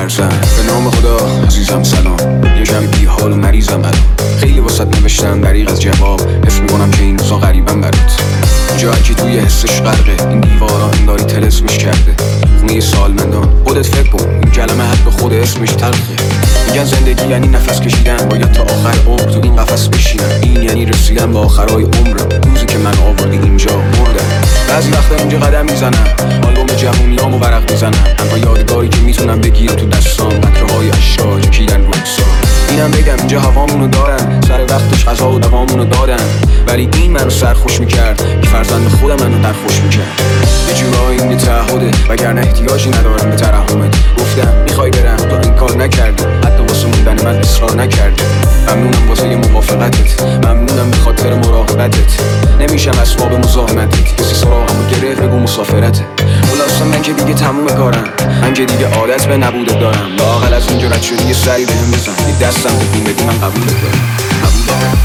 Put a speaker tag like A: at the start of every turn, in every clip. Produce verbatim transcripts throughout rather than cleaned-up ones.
A: میلرزم. به نام خدا عزیزم سلام، یه کمی بی حال و مریضم الان. خیلی واسط نوشتم دریغ از جواب، حس میکنم که این روزا غریبم برات. اینجا هرکی توی حسش غرقه، این دیوارا انداری طلسمش کرده. خونه سالمندان خودت فکر کن، این کلمه حتی خود اسمش تلخه. میگن زندگی یعنی نفس کشیدن، باید تا آخر عمر تو این قفس بشینم. این یعنی رسیدن به آخرای عمرم، روزی که من آوردی اینجا مردم. بعضی وقتا اینجا قدم میزنم، آلبوم جوونیامو ورق میزنم، تنها یادگاری که میتونم بگیرم تو دستام قطره‌های اشکا چکیدن رو اکسار. اینم بگم اینجا هوامونو دارن، سر وقتش غذا و دوامونو دادن، ولی این منو سرخوش میکرد که فرزند خودم منو درخوش میکرد. یه جورایی این تعهده، وگرنه احتیاجی ندارم به ترحمت. گفتم میخوای برم تو این کار نکردی، حتی واسه موندن من اصرار نکردی. ممنونم واسه یه موافقتت، ممنونم به خاطر مراقبتت. نمیشم اسباب مزاحمتت، کسی سراغمو گرفت بگو مسافرته. خلاصه من که دیگه تموم کارم، من که دیگه عادت به نبوده دارم. لااقل از اینجا رد شدی یه سری بهم بزن، یه دستم بکن بدی من قبولت دارم. قبول دارم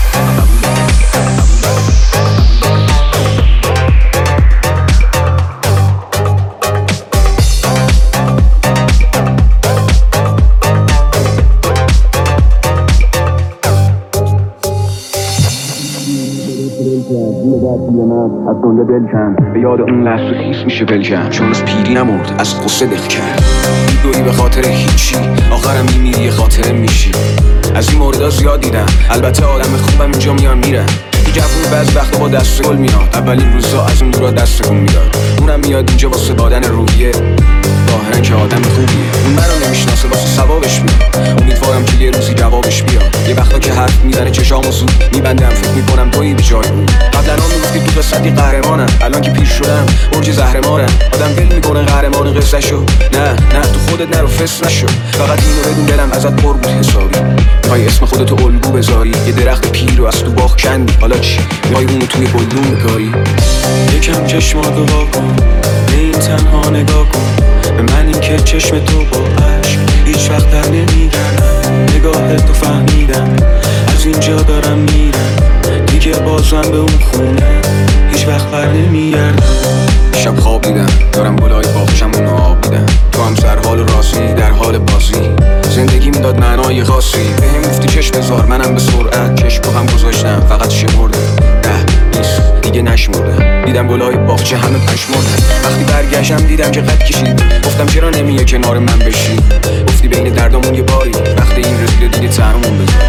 A: از دنیا دل کن، به یاد اون لحظه خیس میشه بلکن، چون از پیری نمرد از قصه دق کرد. دوی به خاطر هیچی، آخرم میمیری یه خاطره میشی. از این موردها زیاد دیدم، البته آدم خوبم اینجا میان میرن. یه جوون بعض وقتا با دست گل میاد، اولین روزا از اون دورا دست کن میداد. اونم میاد اینجا واسه دادن روحیه، ظاهرا که آدم خوبیه. اون منو نمیشناسه واسه ثوابش میاد، امیدوارم که یه روزی جوابش بیاد. یه وقتا که حرف میزنه چشامو زود میبندم، فکر میکنم تویی به جای اون. قبلا هم میگفتی تو قصتی قهرمانم، الان که پیر شدم برج زهرمارم. آدم دل میکنه قهرمان قصه شو، نه نه تو خودت نرو فس نشو. فقط اینو بدون دلم ازت پر بود حسابی، میخوای اسم خودتو الگو بذاری. یه درخت پیر رو از تو باغ کندی، حالا چی میخوای اونو توی گلدون بکاری؟
B: یکم چشماتو وا کن، به این تنها نگاه کن. به من این که چشم تو با عشق هیچ وقت در نمیگردم. نگاه تو فهمیدم، از اینجا دارم میرم دیگه، بازم به اون خونه هیچ وقت بر نمیگردم.
A: شب خواب دیدم دارم گلای باغچم اونو آب میدم، تو هم سر حال راضی در حال بازی. زندگی میداد معنای خاصی، بهم گفتی چشم بذار، منم به سرعت چشم رو هم گذاشتم. فقط شمردم ده نیست دیگه نشمردم، دیدم گلای باغچه همه پشمردن. وقتی برگشتم دیدم که قد کشید، گفتم چرا نمیه کنار من بشی. گفتی بین دردامون یه باری، وقتی این رسیده دیگه تنمون بذار.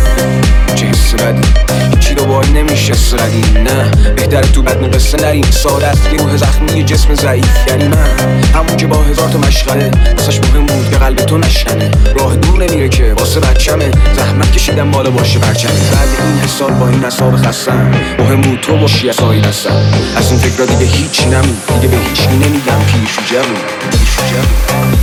A: چه حس بدی، هیچی رو باید نمیشه سردی. نه بهتره تو بدن قصه نریم، ساده است که روح زخمی جسم ضعیف. یعنی من همون که با هزار تا مشغله واسش مهم بود که قلب تو نشکنه. راه دور نمیره که واسه بچمه، زحمت کشیدم بالا باشه برچمه. بعد این حساب با این اصاب خستم، مهم بود تو باشی اصایی دستم. از این فکرها دیگه هیچی نمون، دیگه به هیچی نمیگم پیش و جوون، پیش و جوون.